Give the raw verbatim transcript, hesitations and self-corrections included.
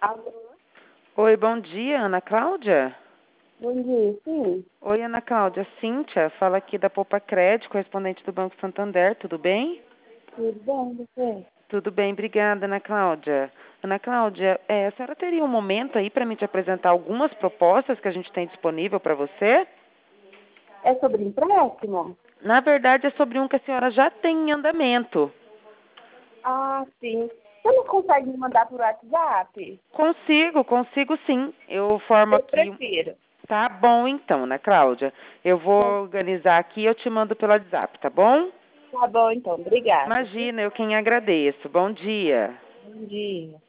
Alô? Oi, bom dia, Ana Cláudia? Bom dia, sim. Oi, Ana Cláudia. Cíntia, fala aqui da Poupa Crédito, correspondente do Banco Santander, tudo bem? Tudo bem, você? Tudo bem, obrigada, Ana Cláudia. Ana Cláudia, é, a senhora teria um momento aí para me te apresentar algumas propostas que a gente tem disponível para você? É sobre empréstimo? Na verdade, é sobre um que a senhora já tem em andamento. Ah, sim. Você não consegue me mandar por WhatsApp? Consigo, consigo sim. Eu formo Eu aqui. prefiro. Tá bom então, Ana Cláudia. Eu Tá vou organizar aqui e eu te mando pelo WhatsApp, tá bom? tá bom, então. Obrigada. Imagina, eu quem agradeço. Bom dia. Bom dia.